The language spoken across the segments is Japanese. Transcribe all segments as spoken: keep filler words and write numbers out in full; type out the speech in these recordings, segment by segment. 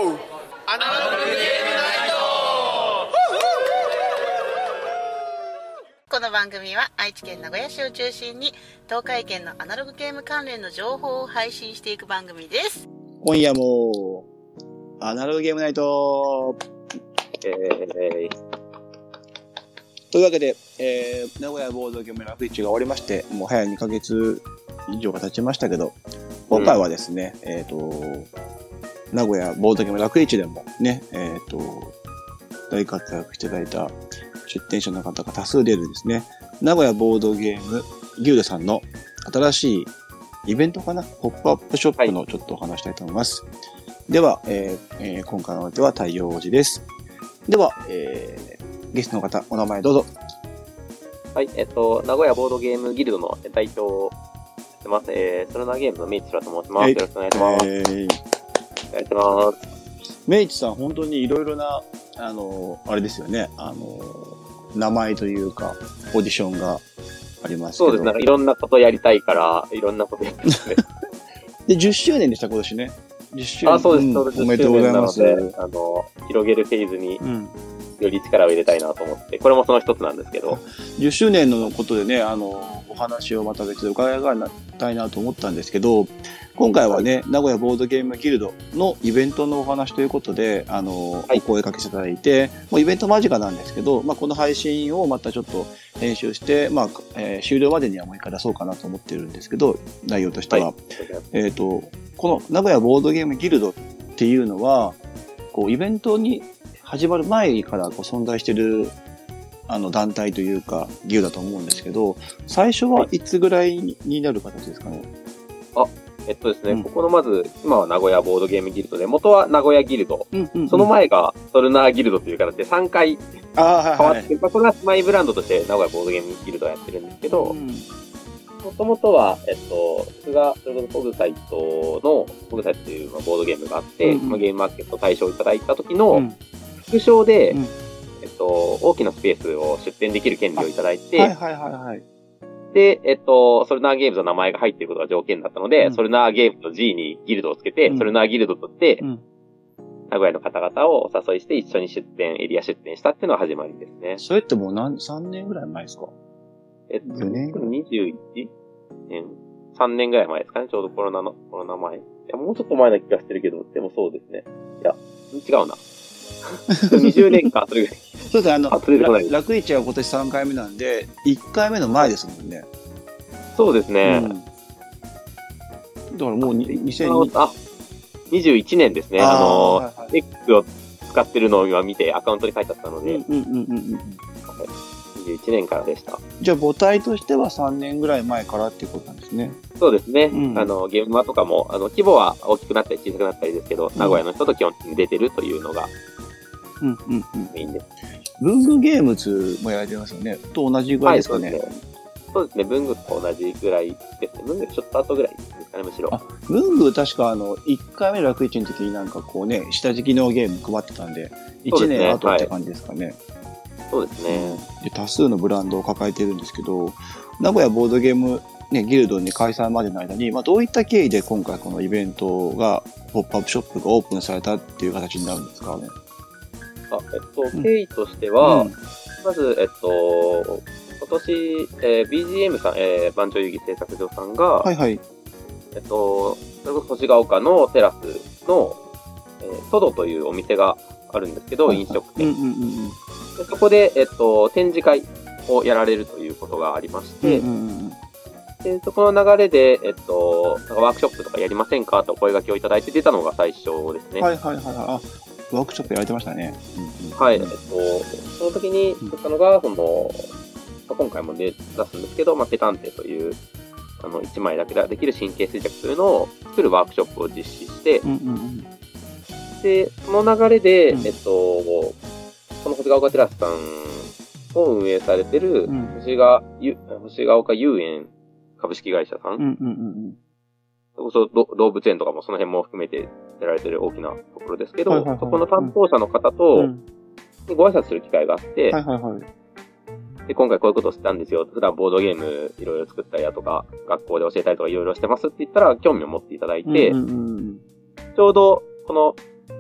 アナログゲームナイト。 この番組は愛知県名古屋市を中心に東海圏のアナログゲーム関連の情報を配信していく番組です。 今夜もアナログゲームナイト、えー、というわけで、えー、名古屋ボードゲームラフリッチが終わりまして、もう早いにかげつ以上が経ちましたけど、今回はですね、うん、えっ、ー、と、名古屋ボードゲームラフリッチでもね、えっ、ー、と、大活躍していただいた出展者の方が多数出るですね、名古屋ボードゲームギルドさんの新しいイベントかな、ポップアップショップのちょっとお話したいと思います。はい、では、えーえー、今回のお相手は太陽王子です。では、えー、ゲストの方、お名前どうぞ。 はい、えっと、名古屋ボードゲームギルドの代表をしてます。えー、ソルナーゲームのメイチラと申します。よろしくお願いします。えー、お願いします。 メイチさん、本当にいろいろな、あの、あれですよね、あの、名前というか、オーディションがありますけど。 そうですね、いろんなことやりたいから、いろんなことやってますね。 で、じゅっしゅうねんでした、今年ね。じゅっしゅうねん。 あ、そうです、そうです。 おめでとうございます。 あの、広げるフェーズに、より力を入れたいなと思って、これもその一つなんですけど。 じゅっしゅうねんのことでね、あの、お話をまた別で伺いたいなと思ったんですけど、今回はね、はい、名古屋ボードゲームギルドのイベントのお話ということで、あの、はい、お声掛けしていただいて、もうイベント間近なんですけど、まあ、この配信をまたちょっと編集して、まあ、えー、終了までにはもう一回出そうかなと思ってるんですけど、内容としては。はい、えっと、この名古屋ボードゲームギルドっていうのは、こう、イベントに始まる前からこう存在してる、あの、団体というか、ギルドだと思うんですけど、最初はいつぐらいになる形ですかね。 あ、えっとですね、うん、ここのまず、今は名古屋ボードゲームギルドで、元は名古屋ギルド、うんうんうん、その前がソルナーギルドという形でさんかい変わって、はいはい、まあ、これはマイブランドとして名古屋ボードゲームギルドをやってるんですけど、もともとは、えっと、僕が、それこそポグサイトの、ポグサイトというボードゲームがあって、うんうん、ゲームマーケット大賞をいただいた時の、副賞で、うん、えっと、大きなスペースを出展できる権利をいただいて、 はいはいはいはい。 で、えっと、ソルナーゲームズの名前が入っていることが条件だったので、うん、ソルナーゲームズの G にギルドをつけて、うん、ソルナーギルドとして、うん、名古屋の方々をお誘いして一緒に出店、エリア出店したっていうのが始まりですね。 それってもう何、さんねんぐらい前ですか？ えっと、よねんにじゅういちねん ?さんねんぐらい前ですかね、ちょうどコロナの、コロナ前。いや、もうちょっと前な気がしてるけど、でもそうですね。いや、違うな。にじゅうねんか、それぐらい。 そうですね、あの、ラクイチは今年さんかいめなんで、いっかいめの前ですもんね。 そうですね。うん、 だからもうにせんにじゅういちねんですね。あ, あの、はいはい、X を使ってるのを今見てアカウントに書いてあったので、うんうんうんうん、にじゅういちねんからでした。 じゃあ母体としてはさんねんぐらい前からっていうことなんですね。 そうですね。うん、あの、ゲームマとかも、あの、規模は大きくなったり小さくなったりですけど、うん、名古屋の人と基本的に出てるというのが、 うんうんうん、 メインです。 文具ゲームズもやられてますよね。と同じぐらいですかね。はい、 そうですね。文具と同じぐらいですね。文具ちょっと後ぐらいですかね、むしろ。 あ、文具確かあの、いっかいめの楽市の時になんかこうね、下敷きのゲーム配ってたんで、いちねん後って感じですかね。 そうですね。 で、多数のブランドを抱えてるんですけど、名古屋ボードゲーム、ね、ギルドに開催までの間に、まあ、どういった経緯で今回このイベントが、ポップアップショップがオープンされたっていう形になるんですかね。 あ、えっと、経緯としては、うん、まず、えっと、今年、えー、ビージーエム さん、えー、番長遊戯製作所さんが、はいはい。えっと、それこそ星ヶ丘のテラスの、えー、トドというお店があるんですけど、はい、飲食店、うんうんうん。でそこで、えっと、展示会をやられるということがありまして、うんうんうん、でそこの流れで、えっと、なんかワークショップとかやりませんかとお声掛けをいただいて出たのが最初ですね。 はいはいはい。あ、ワークショップやられてましたね。 うんうん、はい。えっと、その時に作ったのが、その、今回も、ね、出すんですけど、まあ、ペタンテという、あの、いちまいだけでできる神経衰弱というのを作るワークショップを実施して、うんうんうん、で、その流れで、うん、えっと、この星ヶ丘テラスさんを運営されてる、星が、うん、星ヶ丘遊園株式会社さん、うんうんうん、そこそ動物園とかもその辺も含めてやられてる大きなところですけど、はいはいはい、そこの担当者の方と、うん、ご挨拶する機会があって、はいはいはい、で今回こういうことをしたんですよ。普段ボードゲームいろいろ作ったりだとか、学校で教えたりとかいろいろしてますって言ったら興味を持っていただいて、うんうんうん、ちょうどこの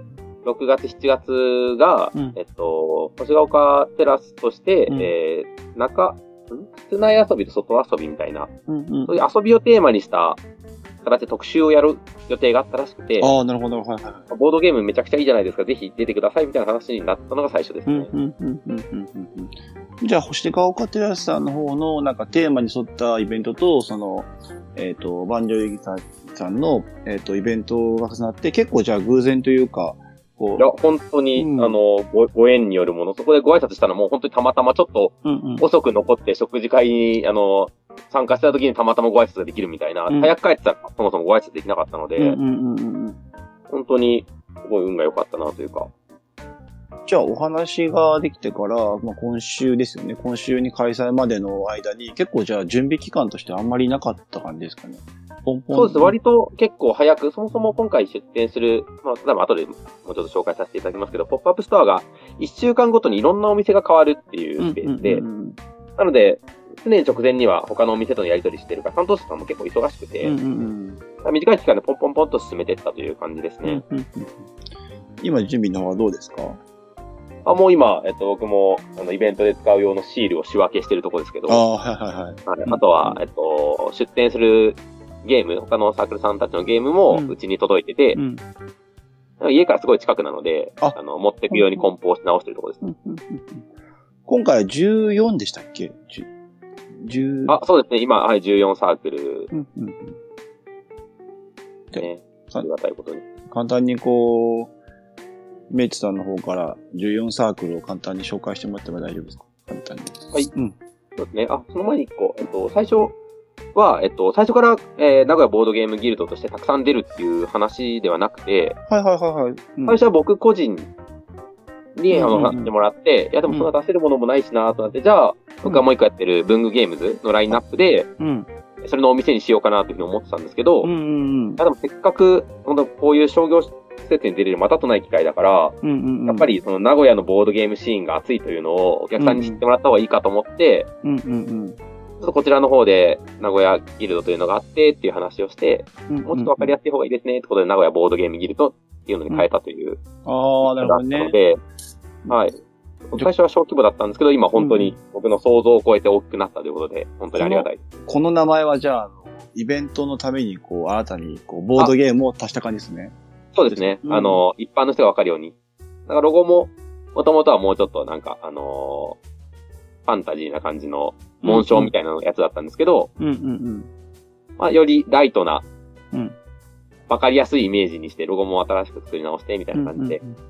ろくがつ、しちがつが、 うんえっと、星ヶ丘テラスとして、 うん、 えー、中、ん室内遊びと外遊びみたいな、 うんうん、 そういう遊びをテーマにした形で特集をやる予定があったらしくて、 ああ、なるほど、はいはいはい。 ボードゲームめちゃくちゃいいじゃないですか、ぜひ出てくださいみたいな話になったのが最初ですね。 うんうんうんうんうんうん、じゃあ、星ヶ丘テラスさんの方のなんかテーマに沿ったイベントと、その、えっ、ー、と、バンジョイギターさんの、えっ、ー、と、イベントが重なって、結構じゃあ偶然というか、こう。 いや、本当に、うん、あのご、ご縁によるもの、そこでご挨拶したのも本当にたまたまちょっと遅く残って食事会に、あの、参加した時にたまたまご挨拶ができるみたいな、うん、早く帰ってたらそもそもご挨拶できなかったので、うんうんうんうん、本当にすごい運が良かったなというか。 じゃあお話ができてから、まあ、今週ですよね。今週に開催までの間に結構じゃあ準備期間としてあんまりなかった感じですかね。 ポンポンそうです。割と結構早く、そもそも今回出店する、まあ、多分後でもうちょっと紹介させていただきますけど、ポップアップストアがいっしゅうかんごとにいろんなお店が変わるっていうスペースで、うんうんうんうん、なので、常に直前には他のお店とのやり取りしてるから、担当者さんも結構忙しくて、うんうんうん、短い期間でポンポンポンと進めていったという感じですね。うんうんうん、 今、準備の方はどうですか？ あ、もう今、えっと、僕も、あの、イベントで使う用のシールを仕分けしてるところですけど、 あ、はいはいはい。 はい、あとは、えっと、出店するゲーム、他のサークルさんたちのゲームもうちに届いてて、うんうん、家からすごい近くなので、ああの、持っていくように梱包し直してるところです。うんうんうん、 今回はじゅうよんでしたっけ？じゅうあ、そうですね。今、はい、じゅうよんサークル。うんうんうん。ね。ありがたいことに。 簡単にこう、メイツさんの方からじゅうよんサークルを簡単に紹介してもらっても大丈夫ですか？簡単に。 はい。うん。そうですね。あ、その前に一個、えっと、最初は、えっと、最初から、えー、名古屋ボードゲームギルドとしてたくさん出るっていう話ではなくて、 はいはいはいはい。 うん、最初は僕個人に、あの、なってもらって、いやでもそんな出せるものもないしなとなって、うん、じゃあ、僕がもう一個やってる文具ゲームズのラインナップで、うん、それのお店にしようかなというふうに思ってたんですけど、うんうんうん、でもせっかく、本当こういう商業施設に出れるまたとない機会だから、うんうんうん、やっぱりその名古屋のボードゲームシーンが熱いというのをお客さんに知ってもらった方がいいかと思って、うんうんうん、ちょっとこちらの方で名古屋ギルドというのがあってっていう話をして、うんうんうん、もうちょっとわかりやすい方がいいですねってことで名古屋ボードゲームギルドっていうのに変えたという、 うん、ああ、なるほどね。 はい。最初は小規模だったんですけど、今本当に僕の想像を超えて大きくなったということで、本当にありがたい。 この、この名前はじゃあ、イベントのために、こう、新たに、こう、ボードゲームを足した感じですね。 そうですね。うん、あの、一般の人がわかるように。だからロゴも、もともとはもうちょっとなんか、あのー、ファンタジーな感じの紋章みたいなやつだったんですけど、うんうんうん、まあ、よりライトな、うん、わかりやすいイメージにして、ロゴも新しく作り直して、みたいな感じで。うんうんうん、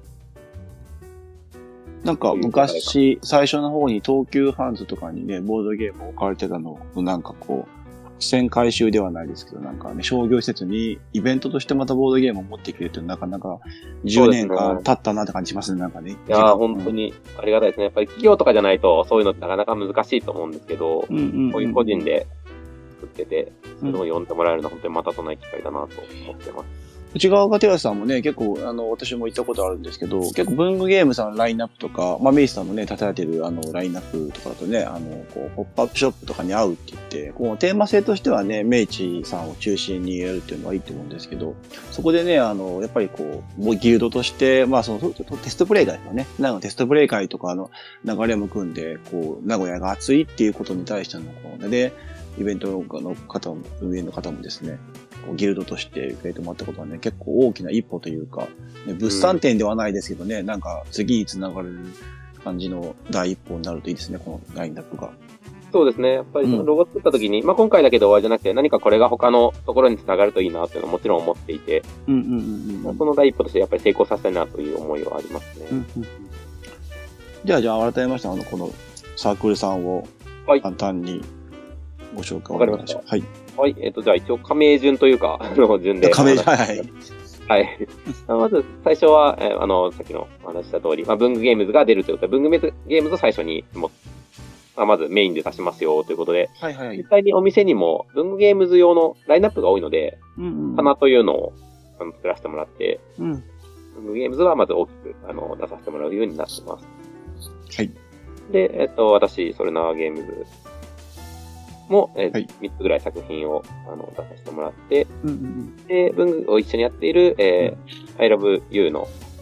なんか昔、最初の方に東急ハンズとかにね、ボードゲームを置かれてたのを、なんかこう、付箋回収ではないですけど、なんかね、商業施設にイベントとしてまたボードゲームを持ってきてるってなかなかじゅうねんかん経ったなって感じしますね、なんかね。 いやー、本当にありがたいですね。やっぱり企業とかじゃないとそういうのってなかなか難しいと思うんですけど、うんうんうん、こういう個人で作ってて、それを読んでもらえるのは本当にまたとない機会だなと思ってます。 内側がテラスさんもね、結構、あの、私も行ったことあるんですけど、結構文具ゲームさんのラインナップとか、まあ、メイスさんもね、立てられてるあの、ラインナップとかだとね、あの、こう、ポップアップショップとかに合うって言って、こう、テーマ性としてはね、メイチさんを中心にやるっていうのはいいと思うんですけど、そこでね、あの、やっぱりこう、もうギルドとして、まあ、その、テストプレイ会ですよね。なんかテストプレイ会とかの流れも組んで、こう、名古屋が熱いっていうことに対しての、こう、で、イベントの方も、運営の方もですね、ギルドとして受けてもらったことはね、結構大きな一歩というか、ね、物産展ではないですけどね、うん、なんか次につながる感じの第一歩になるといいですね、このラインナップが。 そうですね。やっぱりそのロゴ作った時に、うん、まあ今回だけで終わりじゃなくて、何かこれが他のところにつながるといいなっていうのはもちろん思っていて、うんうんうんうん、その第一歩としてやっぱり成功させたいなという思いはありますね。うんうん、 じゃあ、じゃあ改めまして、あの、このサークルさんを簡単にご紹介お願いします。はい。 はい。えっ、ー、と、じゃあ一応加盟順というか、あの、順で。 加盟、はいはい。 はい。まず、最初は、えー、あの、さっきのお話した通り、まあ、文具ゲームズが出るということで、文具ゲームズを最初にも、まあ、まずメインで出しますよということで、はいはい。実際にお店にも文具ゲームズ用のラインナップが多いので、うんうん、棚というのをあの作らせてもらって、うん、文具ゲームズはまず大きくあの出させてもらうようになってます。はい。で、えっ、ー、と、私、それなゲームズ、も、えーはい、みっつぐらい作品をあの出させてもらって、うんうんうん、で、文具を一緒にやっている、えーうん、I love you の、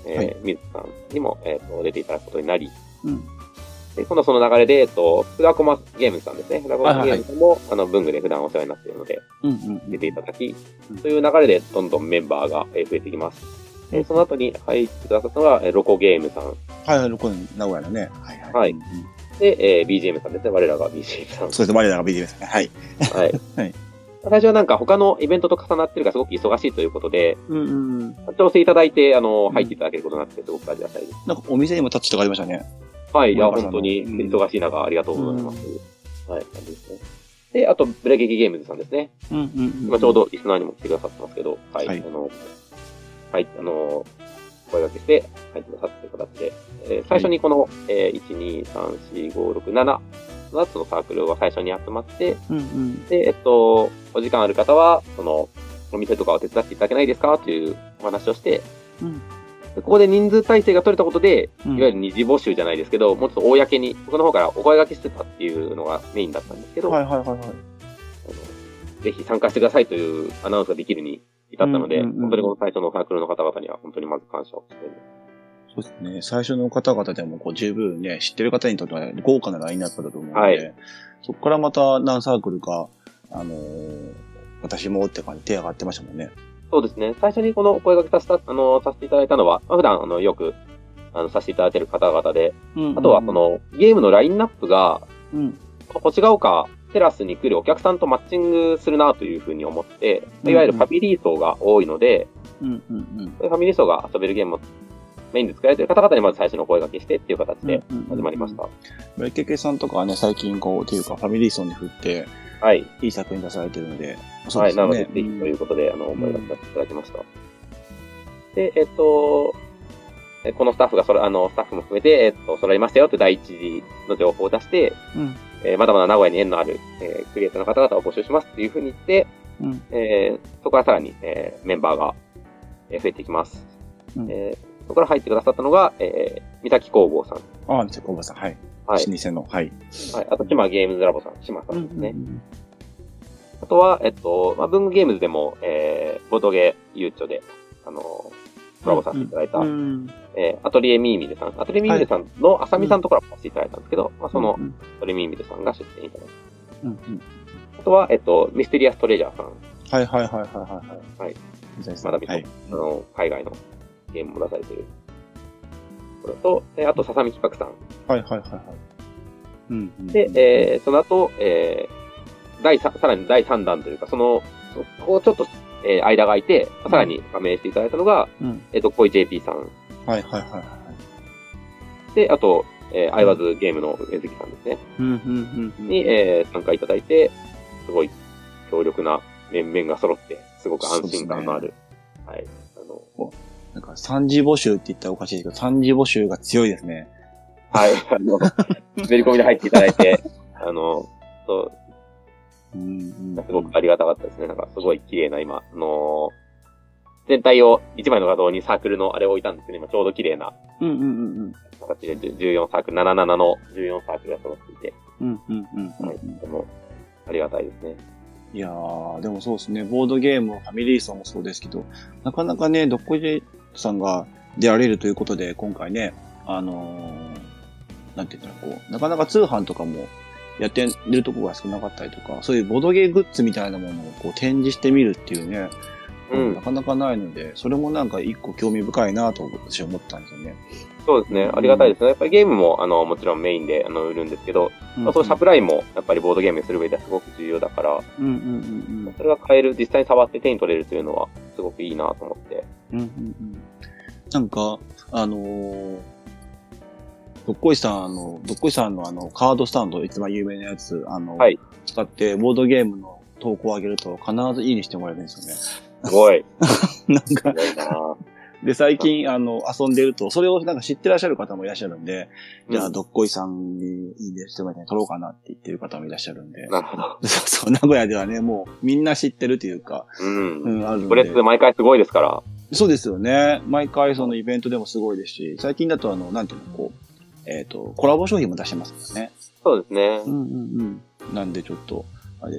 えーはい、 水田さんにも、えっ、と、出ていただくことになり、 うん。 で、今度その流れで、えっと、フラコマゲームズさんですね。フラコマゲームズさんも、あの、文具で普段お世話になっているので、 うんうん。 出ていただき、 うんという流れでどんどんメンバーがえー増えていきます。で、その後に入ってくださったのが、えーロコゲームさん。 はいはい、この名古屋のね。はいはい。 はいうんうんで、えー、ビージーエム さんですね。我らが ビージーエム さん。 そうですね、我らが ビージーエム ですね。はい。 はい。 はい最初はなんか他のイベントと重なってるからすごく忙しいということで、 うんうんうん。 調整いただいて、あの、 うん入っていただけることになってすごくありがたいです。 なんかお店にもタッチとかありましたね。 はい。いや、 小山さんの本当にうん忙しい中、ありがとうございます。はい。感じですね。で、あと、ブレゲキゲームズさんですね。 うんうんうん。 今ちょうどリスナーにも来てくださってますけど、はい。 はいあの、はい、あの、声掛けして入ってくださってという形で、えー最初にこの、えー、いち、に、さん、よん、ご、ろく、ななのつのサークルが最初に集まって、 うんうん。 で、えっと、お時間ある方は、その、お店とかを手伝っていただけないですかというお話をして、 うんでここで人数体制が取れたことで、 うんいわゆる二次募集じゃないですけど、もうちょっと公に、僕の方からお声掛けしてたっていうのがメインだったんですけど、 はいはいはいはい。 あのぜひ参加してくださいというアナウンスができるに至ったので、 うんうんうん本当にこの最初のサークルの方々には本当にまず感謝をしています。 そうですね。最初の方々でもこう十分ね、知ってる方にとっては豪華なラインナップだと思うので、 はいそこからまた何サークルか、あのー私もって感じで手上がってましたもんね。 そうですね。最初にこのお声掛けさせた、あの、させていただいたのは、まあ、普段、あの、よく、あの、させていただいている方々で、あとは、そ、の、ゲームのラインナップが、 うん。 星ヶ丘テラスに来るお客さんとマッチングするなというふうに思って、 うんいわゆるファミリー層が多いので、 うんうんうん。 ファミリー層が遊べるゲームをメインで作られている方々にまず最初のお声掛けしてっていう形で始まりました。 ブレケケさんとかはね、最近こう、っていうかファミリー層に振って、 はい。 いい作品出されてるので、そうはい。 ですよね。 なので、ぜひということで、あの、お声掛けさせていただきました。で、えっと、えこのスタッフがそれ、あの、スタッフも含めて、えっと、揃いましたよという第一次の情報を出して、 うん。 えーまだまだ名古屋に縁のある、えークリエイターの方々を募集しますっていうふうに言って、 うん。 えーそこからさらに、えーメンバーがえー増えていきます。 うんえーそこから入ってくださったのが、えー、三崎工房さん。 ああ、みせこばさん、はい。 はい。 老舗の、はい。 はい。あと、島ゲームズラボさん、島さうんですね。 んあとは、えっと、まあ、文具ゲームズでも、えー、ボードゲーゆうちょで、あのー、コラボさせていただいた、 うん。 えー、アトリエミーミルさん。アトリエミーミルさんのあさみさんとコラボさせていただいたんですけど、まあ、その、 うんアトリエミーミルさんが出展いただいた。 うんうん。 あとは、えっと、ミステリアストレジャーさん。 はいはいはいはいはい。 はい。 はい。 まだ見た、 はい。 あの、海外のゲームも出されてる。これと、えーあと、ささみ企画さん。 はいはいはいはい。うんうん。 で、えー、その後、えー、第三、さらにだいさん弾というか、その、そこをちょっと、えー、間が空いて、さらに加盟していただいたのが、 うん。 えっ、と、こい ジェーピー さん。 はいはいはいはい。 で、あと、えー、アイワズゲームの上月さんですね。 うんうんうん。 に、えー、参加いただいて、すごい強力な面々が揃って、すごく安心感のある。はい。あの、 なんか三次募集って言ったらおかしいですけど、三次募集が強いですね。 はい。あの、滑り込みで入っていただいて、あの、そう、 うんうん。 すごくありがたかったですね。なんかすごい綺麗な今、あのー全体を一枚の画像にサークルのあれを置いたんですけど、今ちょうど綺麗なうんうんうん形でじゅうよんサークル、ななじゅうななのじゅうよんサークルが揃っていて、 うん。うんうんうんうん。 はい。とてもありがたいですね。 いやー、でもそうですね、ボードゲーム、ファミリー層もそうですけど、なかなかね、どっこいじさんが出られるということで、今回ね、あのー、なんて言ったらこう、なかなか通販とかもやってるところが少なかったりとか、そういうボードゲーグッズみたいなものをこう展示してみるっていうね、 うんなかなかないので、それもなんか一個興味深いなと私は思ったんですよね。 そうですね。ありがたいですね。やっぱりゲームも、あの、もちろんメインで、あの、売るんですけど、まあ、そのサプライも、やっぱりボードゲームにする上ではすごく重要だから、 うんうんうんそれが買える、実際に触って手に取れるというのは、すごくいいなと思って。 うん。うんうんうん。なんか、あのー、どっこいさんの、どっこいさんのあの、カードスタンド、一番有名なやつ、あの、 はい使って、ボードゲームの投稿を上げると、必ずいいにしてもらえるんですよね。 すごい。 なんすか、 ごいなで、最近、あの、遊んでると、それをなんか知ってらっしゃる方もいらっしゃるんで、じゃあ、 うんどっこいさんにいいねしてもらって、撮ろうかなって言ってる方もいらっしゃるんで。 なるほど。 そうそう、名古屋ではね、もう、みんな知ってるというか、 うん。 うん、あるんで。 これって毎回すごいですから。 そうですよね。毎回そのイベントでもすごいですし、最近だとあの、なんていうの、こう、えっ、と、コラボ商品も出してますからね。 そうですね。 うんうんうん。なんでちょっと、あれですし。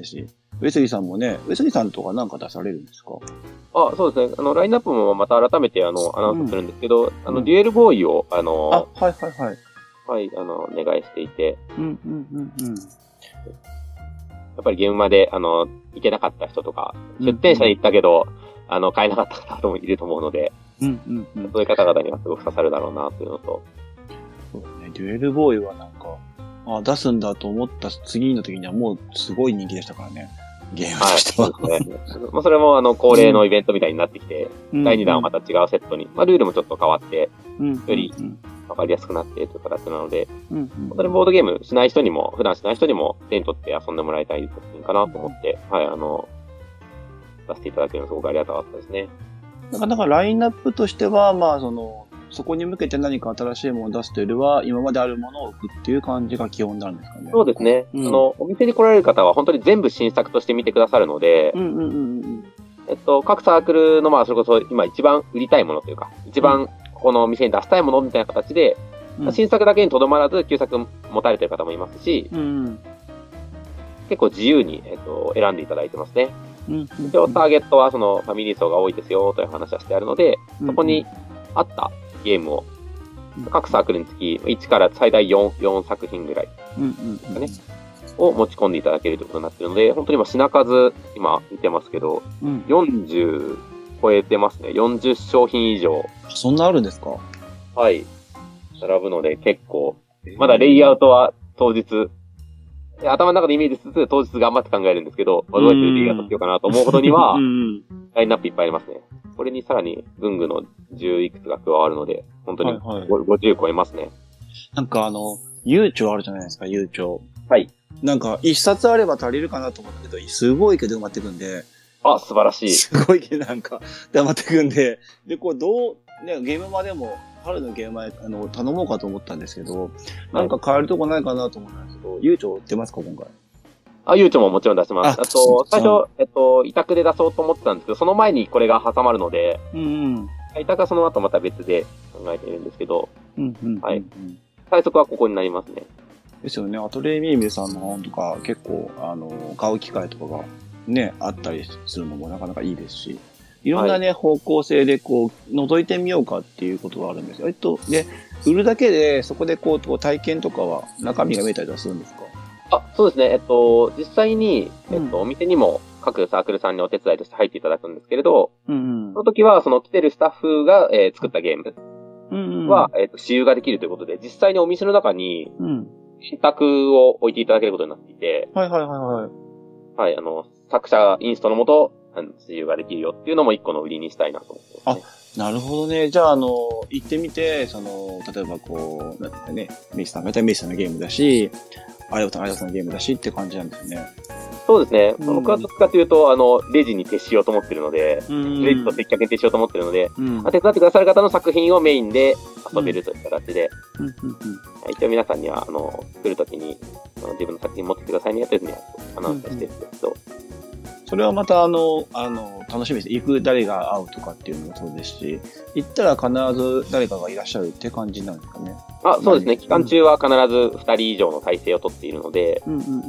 ウェスリーさんもね、ウェスリーさんとかなんか出されるんですか？ あ、そうですね。あの、ラインナップもまた改めて、あの、アナウンスするんですけど、うん、あの、デュエルボーイを、あの、 あ、はいはいはい。 はい、あの、お願いしていて。 うんうんうんうん。 やっぱりゲームまで、あの、行けなかった人とか、出店者に行ったけど、うんうん、あの、買えなかった方もいると思うので、 うんうんうん、 そういう方々にはすごく刺さるだろうな、というのと。 そうね、デュエルボーイはなんか、あ、出すんだと思った次の時にはもうすごい人気でしたからね。ゲームとしては。 はい、そうですね。まあ、それも、あの、恒例のイベントみたいになってきて、うん、だいにだんはまた違うセットに、まあ、ルールもちょっと変わって、うん、よりわかりやすくなってという形なので、うんうん、本当にボードゲームしない人にも、普段しない人にも手に取って遊んでもらいたい作品かなと思って、はい、あの、出していただけるのすごくありがたかったですね。 なかなかラインナップとしては、まあ、その、そこに向けて何か新しいものを出すというよりは、今まであるものを置くっていう感じが基本になるんですかね。 そうですね。うん、あの、お店に来られる方は本当に全部新作として見てくださるので、うんうんうんうん、えっと、各サークルの、まあ、それこそ今一番売りたいものというか、一番ここのお店に出したいものみたいな形で、うん、新作だけにとどまらず、旧作持たれている方もいますし、うんうん、結構自由に、えっと、選んでいただいてますね。うんうんうん、一応ターゲットはそのファミリー層が多いですよという話はしてあるので、そこに合ったゲームを各サークルにつきいちから最大 4, 4作品ぐらいですかね、を持ち込んでいただけるということになっているので、本当に今品数、今見てますけど、うん、よんじゅう超えてますね。よんじゅう商品以上。 そんなあるんですか？ はい。並ぶので結構、まだレイアウトは当日、頭の中でイメージしつつ、当日頑張って考えるんですけど、どうやってレイアウトしようかなと思うほどには、ラインナップいっぱいありますね。これにさらに文具のじゅういくつが加わるので、本当にごじゅう超えますね。はいはい、 なんかあの、悠長あるじゃないですか、悠長。 はい。 なんか、一冊あれば足りるかなと思ったけど、すごいけど埋まってくんで。 あ、素晴らしい。 すごいけどなんか、埋まってくんで。で、こう、どう、ね、ゲームまでも、春のゲーム前、あの、頼もうかと思ったんですけど、なんか買えるとこないかなと思ったんですけど、悠長売ってますか、今回。 あ、悠長ももちろん出します。あ, あと、最初、えっと、委託で出そうと思ってたんですけど、その前にこれが挟まるので、うんうん、委託はその後また別で考えているんですけど、うんうんうん、はい。最速はここになりますね。 ですよね。アトレイミーミさんの本とか結構、あの、買う機会とかがね、あったりするのもなかなかいいですし、いろんなね、はい、方向性でこう、覗いてみようかっていうことがあるんですよ。えっと、で、売るだけで、そこでこう、体験とかは中身が見えたりはするんですか？ あ、そうですね。えっと、実際に、えっと、お店にも各サークルさんにお手伝いとして入っていただくんですけれど、うんうん、その時は、その来てるスタッフが、えー、作ったゲームは、うんうん、えっと、私有ができるということで、実際にお店の中に、選択を置いていただけることになっていて、 はいはいはいはい。 はい、あの、作者インストのもと、私有ができるよっていうのも一個の売りにしたいなと思ってますね。 あ、なるほどね。じゃあ、あの、行ってみて、その、例えばこう、なんていうかね、メイスさんがやったらメイスさんのゲームだし、あれはあれはさんのゲームだしって感じなんですね。 そうですね。うん、僕はどっちかというと、あの、レジに徹しようと思ってるので、うん、レジと接客に徹しようと思ってるので、うん、手伝ってくださる方の作品をメインで遊べるという形で、うんうんうん、一応皆さんには、あの、来るときにあの自分の作品持ってきてくださいねというふうにアナウンスしてるんですけど、 それはまたあの、あの、楽しみです。行く誰が会うとかっていうのもそうですし、行ったら必ず誰かがいらっしゃるって感じなんですかね。 あ、そうですね。期間中は必ずふたり以上の体制をとっているので、うんうんうんうん、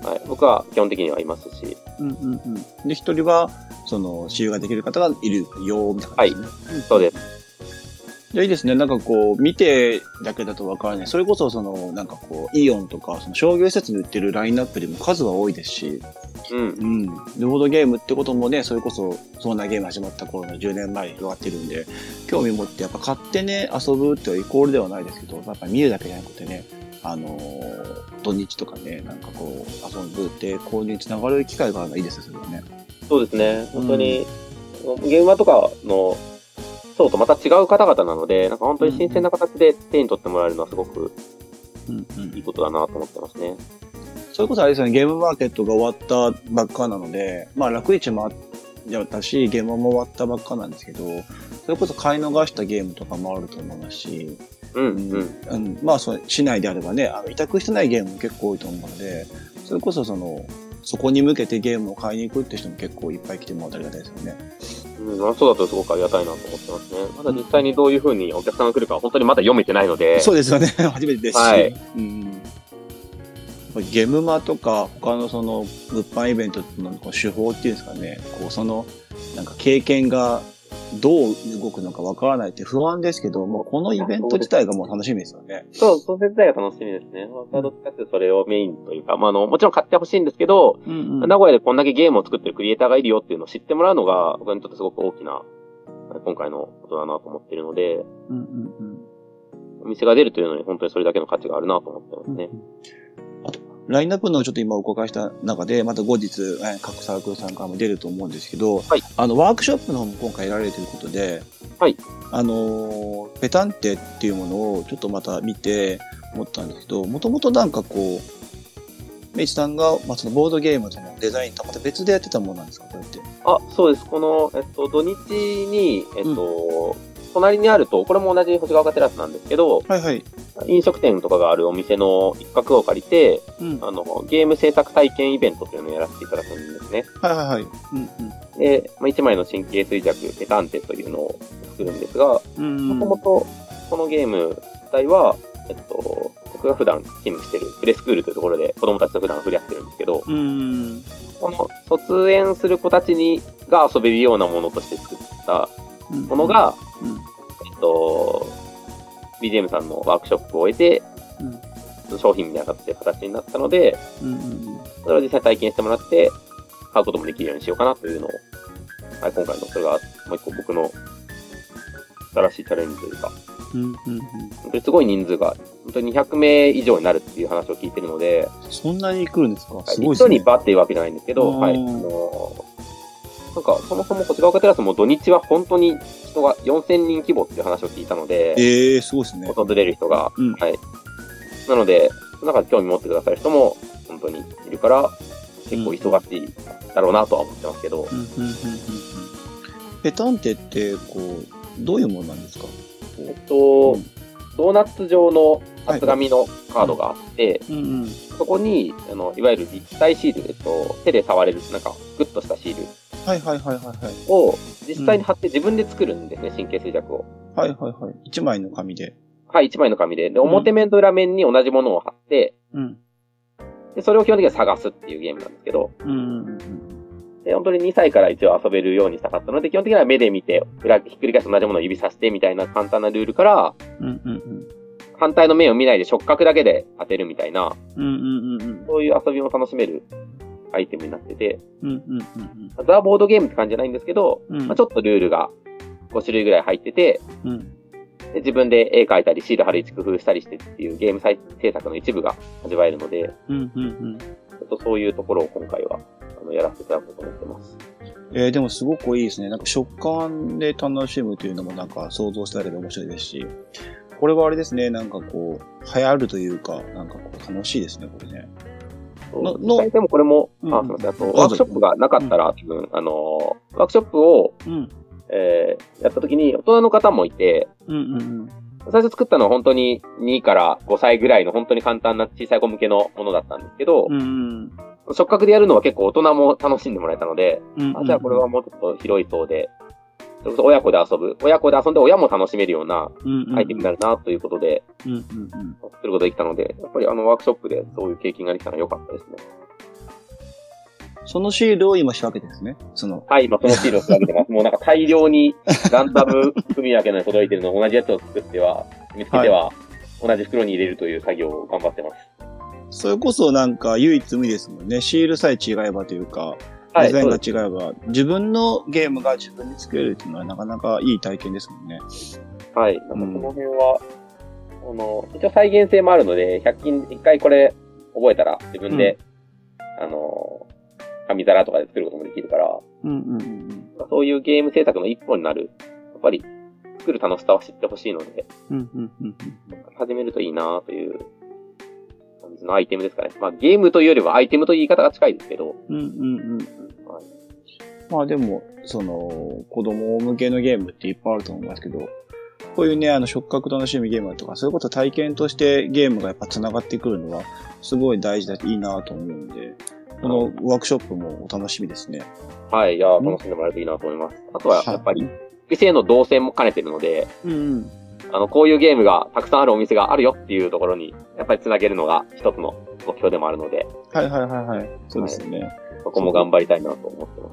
はい、僕は基本的にはいますし。 うんうんうん、で、一人は、その、私有ができる方がいるよ、みたいな感じですね。 はい、うん、そうです。 いや、いいですね。なんかこう、見てだけだとわからない。それこそ、その、なんかこう、イオンとか、その商業施設に売ってるラインナップでも数は多いですし、うん。うん。で、ボードゲームってこともね、それこそ、そんなゲーム始まった頃のじゅうねんまえに広がってるんで、興味持ってやっぱ買ってね、遊ぶってイコールではないですけど、やっぱ見るだけじゃなくてね、あのー、土日とかね、なんかこう、遊ぶって購入につながる機会があるのはいいですよ、それはね。 そうですね。本当に、うん、ゲームマとかの、そうとまた違う方々なので、なんか本当に新鮮な形で手に取ってもらえるのはすごくいいことだなと思ってますね。 それこそあれですよね、ゲームマーケットが終わったばっかなので、まあ楽市もあったし、ゲームも終わったばっかなんですけど、それこそ買い逃したゲームとかもあると思いますし、うんうんうん、まあその市内であればね、あの委託してないゲームも結構多いと思うので、それこそその、そこに向けてゲームを買いに行くって人も結構いっぱい来てもらったりがたいですよね。 うん、そうだとすごくありがたいなと思ってますね。まだ実際にどういう風にお客さんが来るかは本当にまだ読めてないので。 そうですよね。初めてですし。はい。うん、 ゲムマとか他のその物販イベントのこう手法っていうんですかね、こうそのなんか経験がどう動くのかわからないって不安ですけど、もうこのイベント自体がもう楽しみですよね。 そう、それ自体が楽しみですね。私はどっちかっていうとそれをメインというか、まあ、あの、もちろん買ってほしいんですけど、 うんうん、 名古屋でこんだけゲームを作ってるクリエイターがいるよっていうのを知ってもらうのが、僕にとってすごく大きな、今回のことだなと思っているので、 うんうんうん、 お店が出るというのに本当にそれだけの価値があるなと思ってますね。 うんうん、ラインナップのちょっと今お伺いした中で、また後日、各サークルさんからも出ると思うんですけど、 はい、 あの、ワークショップの方も今回やられていることで、 はい。 あの、ペタンテっていうものをちょっとまた見て思ったんですけど、もともとなんかこう、メイチさんが、まあ、そのボードゲームとのデザインとまた別でやってたものなんですか、これって。 あ、そうです。この、えっと、土日に、えっと、うん隣にあると、これも同じ星ヶ丘テラスなんですけど、 はいはい。 飲食店とかがあるお店の一角を借りて、うん、あの、ゲーム制作体験イベントというのをやらせていただくんですね。 はいはいはい。うんうん、で、まあ、一枚の神経衰弱、ペタンテというのを作るんですが、もともとこのゲーム自体は、えっと、僕が普段勤務しているプレスクールというところで子供たちと普段触れ合ってるんですけど、うん、この卒園する子たちにが遊べるようなものとして作ったものが、うんうん、えっと、ビージーエム さんのワークショップを終えて、うん、商品みたいな形で形になったので、うんうんうん、それを実際体験してもらって、買うこともできるようにしようかなというのを、はい、今回のそれがもう一個僕の新しいチャレンジというか、うんうんうん、本当にすごい人数が、本当ににひゃくめい以上になるっていう話を聞いてるので、 そんなに来るんですか？すごいですね。一人にバッていうわけじゃないんですけど、はい。あのなんか、そもそも星ヶ丘テラスも土日は本当に人がよんせんにん規模っていう話を聞いたので、 ええー、すごいですね。 訪れる人が、うん、はい。なので、その中で興味持ってくださる人も本当にいるから、結構忙しいだろうなとは思ってますけど。うんうんうんうん、 ペタンテって、こう、どういうものなんですか？ えっと、うん、ドーナツ状の厚紙のカードがあって、はいうんうんうん、そこに、あの、いわゆる立体シール、えっと、手で触れる、なんか、グッとしたシール。 はいはいはいはいはい。 を実際に貼って自分で作るんですね、うん、神経衰弱を。 はいはいはい。一枚の紙で。 はい、一枚の紙で。で、表面と裏面に同じものを貼って、うん、で、それを基本的には探すっていうゲームなんですけど、うんうんうん、で、本当ににさいから一応遊べるようにしたかったので、基本的には目で見て、裏、ひっくり返して同じものを指さしてみたいな簡単なルールから、うんうんうん、反対の面を見ないで触覚だけで当てるみたいな、うんうんうんうん、そういう遊びを楽しめるアイテムになってて、うんうんうんうん、ザ・ボードゲームって感じじゃないんですけど、うんまあ、ちょっとルールがご種類ぐらい入ってて、うん、で自分で絵描いたりシール貼る位置工夫したりしてっていうゲーム制作の一部が味わえるので、うんうんうん、ちょっとそういうところを今回はあのやらせていただこうと思ってます。 えー、でもすごくいいですね。なんか食感で楽しむというのもなんか想像しただけで面白いですし、これはあれですね、なんかこう流行るというか、なんかこう楽しいですね、これね。 ののでもこれも、うん、あ、すみません。あと、ワークショップがなかったら、多分、あの、ワークショップを、うん、えー、やった時に、大人の方もいて、うんうんうん、最初作ったのは本当ににからごさいぐらいの本当に簡単な小さい子向けのものだったんですけど、うんうん、触覚でやるのは結構大人も楽しんでもらえたので、うんうん、あじゃあこれはもうちょっと広い層で、それこそ親子で遊ぶ、親子で遊んで親も楽しめるようなアイテムになるなということで、うんうんうん、作ることができたので、やっぱりあのワークショップでそういう経験ができたのは良かったですね。 そのシールを今仕分けてるんですね。その。 はい、今そのシールを仕分けてます。もうなんか大量にランダム組み分けの届いてるの同じやつを作っては、見つけては同じ袋に入れるという作業を頑張ってます。 それこそなんか唯一無二ですもんね。シールさえ違えばというか、デザインが違えば、はい、自分のゲームが自分に作れるっていうのはなかなかいい体験ですもんね。 はい。なんかこの辺は、うん、あの、一応再現性もあるので、ひゃく均一回これ覚えたら自分で、うん、あの、紙皿とかで作ることもできるから、うんうんうん、そういうゲーム制作の一本になる、やっぱり作る楽しさを知ってほしいので、うんうんうんうん、始めるといいなという感じのアイテムですかね。まあゲームというよりはアイテムという言い方が近いですけど、うんうんうんはい、まあでも、その、子供向けのゲームっていっぱいあると思いますけど、こういうね、あの、触覚楽しみゲームとか、そういうこと体験としてゲームがやっぱ繋がってくるのは、すごい大事だっていいなと思うんで、このワークショップもお楽しみですね。 はい、いや、楽しんでもらえるといいなと思います。あとは、やっぱり、店への動線も兼ねてるので、うんうん、あの、こういうゲームがたくさんあるお店があるよっていうところに、やっぱり繋げるのが一つの目標でもあるので。 はいはいはいはい。そうですよね。はい、 そこも頑張りたいなと思ってます。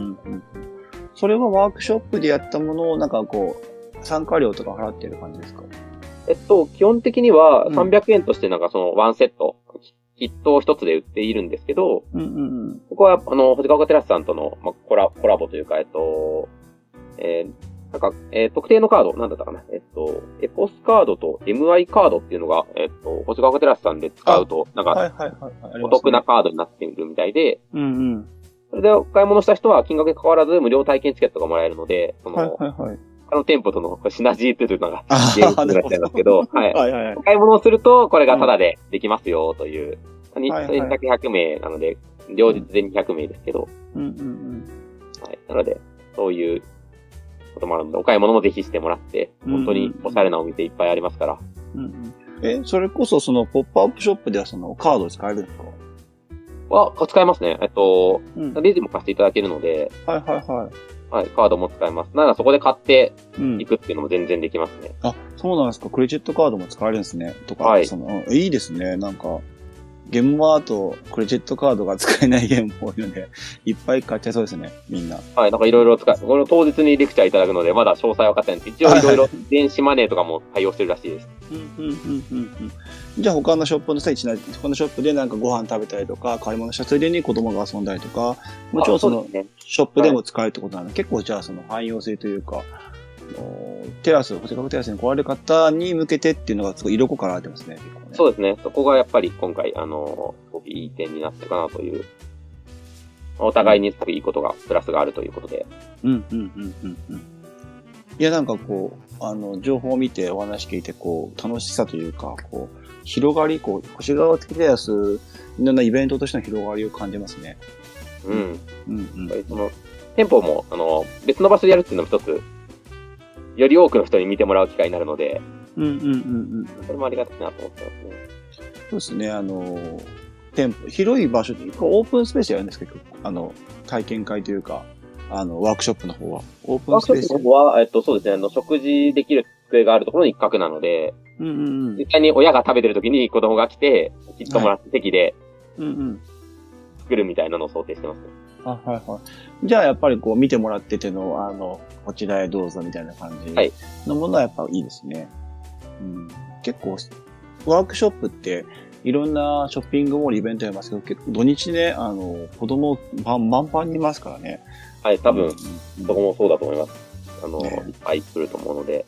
うんうん。それはワークショップでやったものを、なんかこう、参加料とか払ってる感じですか？ えっと、基本的にはさんびゃくえんとしてなんかそのワンセット、うん、キットを一つで売っているんですけど、 うんうんうん、 ここは、あの、星ヶ丘テラスさんとの、まあ、コラ、コラボというか、えっと、えー、なんか、えー、特定のカード、なんだったかな、えっと、エポスカードと エムアイ カードっていうのが、えっと、星ヶ丘テラスさんで使うと、なんか、 はいはいはいはい、 お得なカードになっているみたいで、 うんうん。 それでお買い物した人は金額に関わらず無料体験チケットがもらえるので、その、 はいはいはい。 他の店舗とのシナジーというのがゲームになっちゃいますけど、はい。 はいはいはい。 お買い物をすると、これがタダでできますよという、うん、に、 はいはい、 ひゃくめいなので、両日でにひゃくめいですけど、 うんうんうん。 はい。なので、そういうこともあるので、お買い物もぜひしてもらって、本当におしゃれなお店いっぱいありますから。 うんうん、え、それこそそのポップアップショップではそのカード使えるんですか？ は、使えますね。えっと、うん、レジも貸していただけるので、 はいはいはい。 はい、カードも使えます。ならそこで買っていくっていうのも全然できますね。 うん、あ、そうなんですか。クレジットカードも使えるんですね。とか、 はい。 その、いいですね。なんか、ゲームマート、クレジットカードが使えないゲームも多いので、いっぱい買っちゃいそうですね、みんな。 はい、なんかいろいろ使う。この当日にレクチャーいただくので、まだ詳細は分かってないんですけど、一応いろいろ電子マネーとかも対応してるらしいです。 うんうんうんうんうん。じゃあ他のショップのさ、一内、他のショップでなんかご飯食べたりとか、買い物したついでに子供が遊んだりとか、もちろんその、ショップでも使えるってことなので、結構じゃあその汎用性というか、テラス、星ヶ丘テラスに来られる方に向けてっていうのがすごい色濃から出てますね、結構ね。 そうですね。そこがやっぱり今回、あの、すごくいい点になってるかなという。お互いにすごくいいことが、プラスがあるということで。 うんうんうんうんうん。いや、なんかこう、あの、情報を見てお話聞いて、こう、楽しさというか、こう、広がり、こう、星ヶ丘テラス、いろんなイベントとしての広がりを感じますね。 うん。 うんうん。 やっぱりその、店舗も、あの、別の場所でやるっていうのも一つ、より多くの人に見てもらう機会になるので、 うんうんうんうん。 それもありがたいなと思ってますね。 そうですね、あの、店舗、広い場所で、オープンスペースやるんですけど、あの、体験会というか、あの、ワークショップの方は。オープンスペース。ワークショップの方は、えっと、そうですね、あの、食事できる机があるところの一角なので、 うんうんうん。 実際に親が食べてる時に子供が来て、キットもらって席で、 うんうん。 作るみたいなのを想定してますね。 あ、はいはい。じゃあ、やっぱりこう、見てもらってての、あの、こちらへどうぞみたいな感じのものはやっぱいいですね。はい、うん、結構、ワークショップって、いろんなショッピングモールイベントやりますけど、結構土日ね、あの、子供満々にいますからね。 はい、多分、うん、そこもそうだと思います。あの、ね、いっぱい来ると思うので。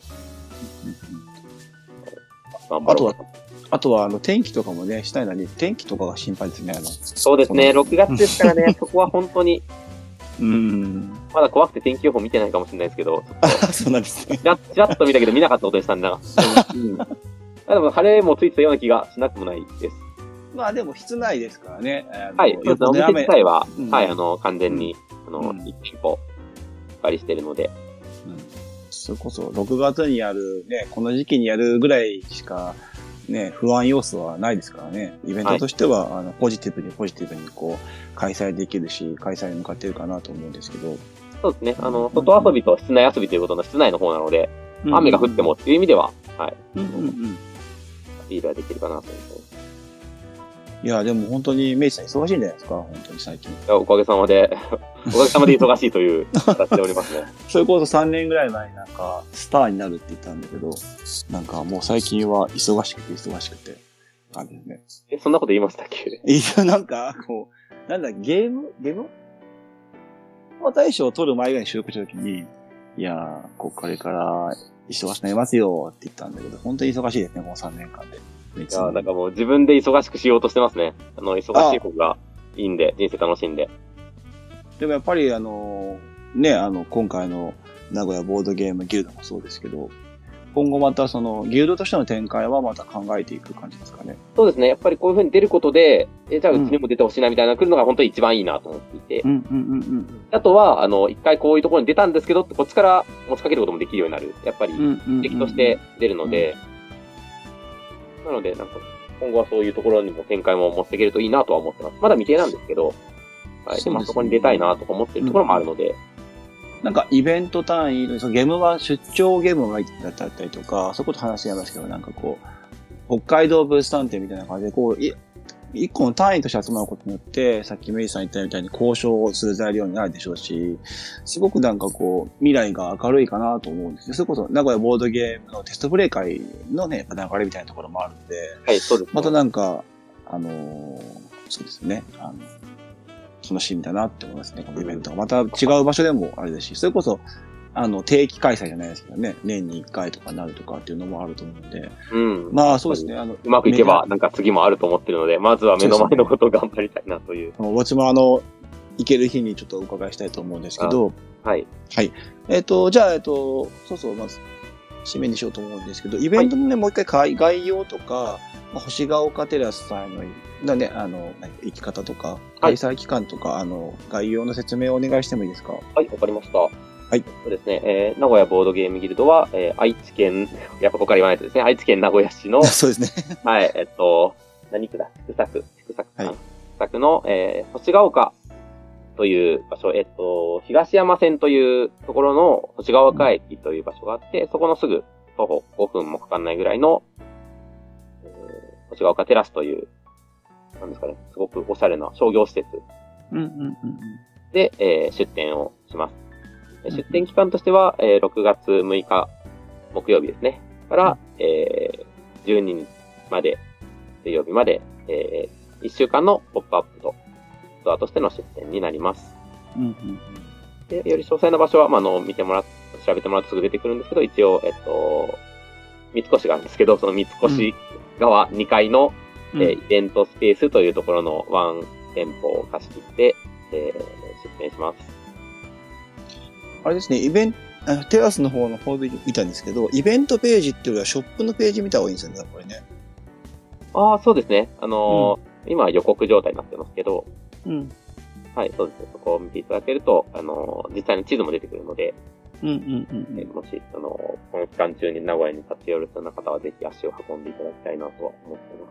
うんうん、あとは、あとは、あの、天気とかもね、したいのに、天気とかが心配ですね、あの。 そうですね、ろくがつですからね、そこは本当に。 うん。 まだ怖くて天気予報見てないかもしれないですけど。 あ、そうなんですね。 ちらちらっと見たけど見なかったことにしたんだ。うん。でも晴れもついてたような気がしなくもないです。 まあでも室内ですからね。 はい。そうですね。お店自体は、うん、はい、あの、完全に、あの、一、うん、店舗、借りしてるので。 うん。それこそ、ろくがつにやる、ね、この時期にやるぐらいしか、ね、不安要素はないですからね。イベントとしては、はい、あの、ポジティブにポジティブにこう、開催できるし、開催に向かってるかなと思うんですけど。 そうですね。あの、外遊びと室内遊びということの室内の方なので、うん、雨が降ってもっていう意味では、はい。うんうんうん。アピールはできるかなと思ってます。 いや、でも本当にメイさん忙しいんじゃないですか、本当に最近。いや、おかげさまで、おかげさまで忙しいという形でおりますね。 それこそさんねんぐらい前になんか、スターになるって言ったんだけど、なんかもう最近は忙しくて忙しくて、感じですね。 え、そんなこと言いましたっけ？ いや、なんか、こう、なんだ、ゲームゲーム大賞を取る前ぐらいに収録した時に、いやー、ここから忙しくなりますよって言ったんだけど、本当に忙しいですね、もうさんねんかんで。 いや、なんかもう自分で忙しくしようとしてますね。あの、忙しい方がいいんで、人生楽しんで。 でもやっぱりあの、ね、あの、今回の名古屋ボードゲームギルドもそうですけど、今後またその、ギルドとしての展開はまた考えていく感じですかね。 そうですね。やっぱりこういう風に出ることで、え、じゃあうちにも出てほしいなみたいなのが来るのが本当に一番いいなと思っていて。うんうんうんうん。あとは、あの、一回こういうところに出たんですけどって、こっちから持ちかけることもできるようになる。やっぱり、敵として出るので、うんうんうん、なので、なんか、今後はそういうところにも展開も持っていけるといいなとは思ってます。まだ未定なんですけど、はい。で、まあそこに出たいなとか思ってるところもあるので、うんなんかイベント単位、そのゲームは出張ゲームがだったりとか、そういうこと話し合いますけど、なんかこう、北海道ブース探偵みたいな感じで、こう、い一個の単位として集まることによって、さっきメイさん言ったみたいに交渉をする材料になるでしょうし、すごくなんかこう、未来が明るいかなと思うんですよ。それこそ、名古屋ボードゲームのテストプレイ会のね、流れみたいなところもあるんで、 はい、そうです、ね。 またなんか、あのー、そうですね、あの、楽しみだなって思いますね、このイベントが。また違う場所でもあれですし、それこそ、あの、定期開催じゃないですけどね、年にいっかいとかなるとかっていうのもあると思うので、 うん。 まあそうですね、あの、 うまくいけば、なんか次もあると思ってるので、まずは目の前のことを頑張りたいなという。 私もあの、行ける日にちょっとお伺いしたいと思うんですけど、 はい。 はい。えっ、と、じゃあ、えっ、と、そうそう、まず、締めにしようと思うんですけど、イベントのね、はい、もう一回概要とか、まあ、星ヶ丘テラスさんの、ね、あの、行き方とか、開催期間とか、はい、あの、概要の説明をお願いしてもいいですか？ はい、わかりました。 はい。 そうですね、えー、名古屋ボードゲームギルドは、えー、愛知県、やっぱここから言わないとですね、愛知県名古屋市の、 そうですね。 はい、えっと、何区だ千種区、千種区かな、 はい、 千種区の、えー、星ヶ丘という場所、えっと、東山線というところの星ヶ丘駅という場所があって、そこのすぐ徒歩ごふんもかかんないぐらいの、えー、星ヶ丘テラスという、なんですかね、すごくおしゃれな商業施設で、えー、出店をします。出店期間としては、えー、ろくがつむいか木曜日ですね。から、えー、じゅうににちまで、水曜日まで、えー、いっしゅうかんのポップアップと、ツアーとしての出店になります。 うんうんうん、 で、より詳細な場所は、まあ、あの、見てもらっ、調べてもらうとすぐ出てくるんですけど、一応、えっと、三越があるんですけど、その三越側にかいの、うん、えー、イベントスペースというところのワン店舗を貸し切って、えー、出店します。 あれですね、イベント、テラスの方の方で見たんですけど、イベントページっていうよりはショップのページ見た方がいいんですよね、これね。 ああ、そうですね。あのーうん、今は予告状態になってますけど、 うん。 はい、そうですね。そこを見ていただけると、あのー、実際に地図も出てくるので、 うんうんうん、うん。 もし、あのー、この期間中に名古屋に立ち寄るような方は、ぜひ足を運んでいただきたいなとは思っています。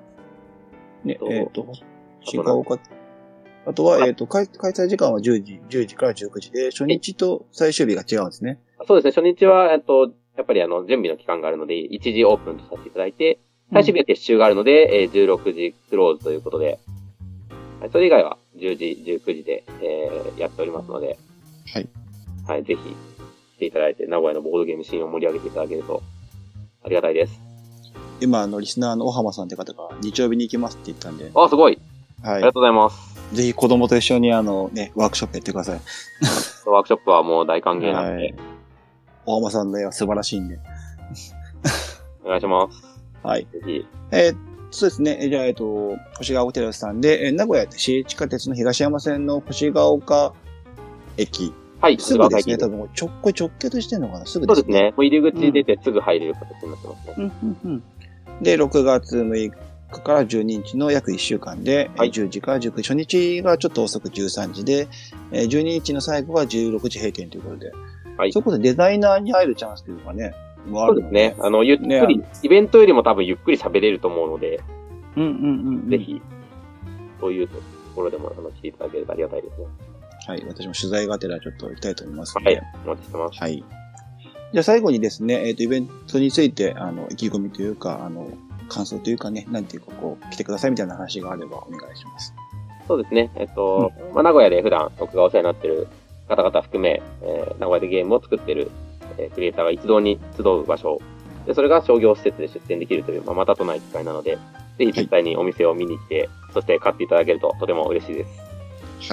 ね、えっ、ー、と、星ヶ丘。あとは、えっ、ー、と、開催時間はじゅうじ、じゅうじからじゅうくじで、初日と最終日が違うんですね。 そうですね。初日は、えっと、やっぱりあの、準備の期間があるので、いちじオープンとさせていただいて、最終日は撤収があるので、うん、えー、じゅうろくじクローズということで、はい、それ以外はじゅうじ、じゅうくじで、えー、やっておりますので、 はい。 はい、ぜひ、来ていただいて、名古屋のボードゲームシーンを盛り上げていただけると、ありがたいです。 今、あの、リスナーの小浜さんって方が、日曜日に行きますって言ったんで。 あ、すごい。 はい。 ありがとうございます。 ぜひ子供と一緒にあのね、ワークショップやってください。 ワークショップはもう大歓迎なんで。はい、 大浜さんの絵は素晴らしいんで。 お願いします。 はい。 ぜひ。 えー、そうですね。じゃあ、えっと、星ヶ丘テラスさんで、えー、名古屋市営地下鉄の東山線の星ヶ丘駅。 はい、 すぐですね。多分、ちょっこい直結してんのかなすぐですね。 そうですね。もう入り口出てすぐ入れる形になってますね。 うんうんうん、で、ろくがつむいかからじゅうににちの約いっしゅうかんで、はい、じゅうじからじゅうくじ、初日がちょっと遅くじゅうさんじで、じゅうににちの最後がじゅうろくじ閉店ということで、はい、そこでデザイナーに会えるチャンスというかね、 もあるので。そうですね。あの、ゆっくり、ね、イベントよりも多分ゆっくり喋れると思うので、 うんうんうん、うん。 ぜひ、そういうところでもあの来ていただければありがたいですね。 はい。私も取材がてらちょっと行きたいと思いますので。 はい。お待ちしてます。 はい。じゃあ最後にですね、えっと、イベントについて、あの、意気込みというか、あの、感想というかね、なんていうかこう、来てくださいみたいな話があればお願いします。 そうですね。えっと、うん、まあ、名古屋で普段僕がお世話になっている方々含め、えー、名古屋でゲームを作っている、えー、クリエイターが一堂に集う場所で、それが商業施設で出店できるという、まあ、またとない機会なので、ぜひ実際にお店を見に来て、はい、そして買っていただけるととても嬉しいです。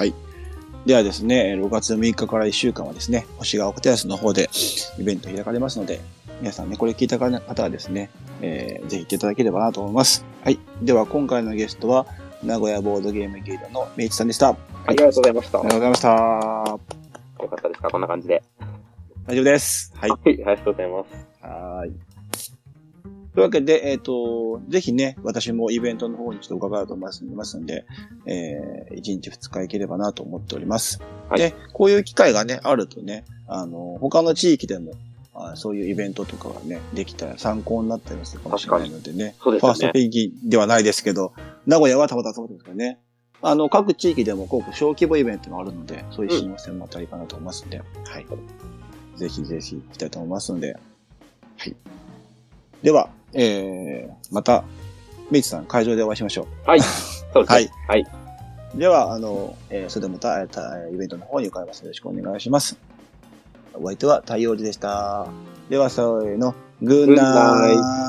はい。ではですね、ろくがつむいかからいっしゅうかんはですね、星ヶ丘テラスの方でイベント開かれますので、皆さんね、これ聞いた方はですね、えー、ぜひ行っていただければなと思います。はい。では、今回のゲストは、名古屋ボードゲームギルドのメイチさんでした。はい、 ありがとうございました。 ありがとうございました。 よかったですか？こんな感じで。 大丈夫です。はい。 はい、ありがとうございます。 はい。というわけで、えっと、ぜひね、私もイベントの方にちょっと伺うと思いますので、えー、いちにちふつか行ければなと思っております。はい。で、こういう機会がね、あるとね、あの、他の地域でも、あそういうイベントとかがね、できたら参考になったりするかもしれないのでね。 そうですね。 ファーストペギではないですけど、名古屋はたまたまそうですからね。あの、各地域でも、こう、小規模イベントがあるので、そういう親和性もあったりかなと思いますので、うん、はい。ぜひぜひ行きたいと思いますので、はい。では、えー、また、メイツさん、会場でお会いしましょう。 はい。 そうですね。はい。 では、あの、えーそれでまた、えーたイベントの方に伺います。よろしくお願いします。お相手は太陽寺でした。では、せーの、グッナイ。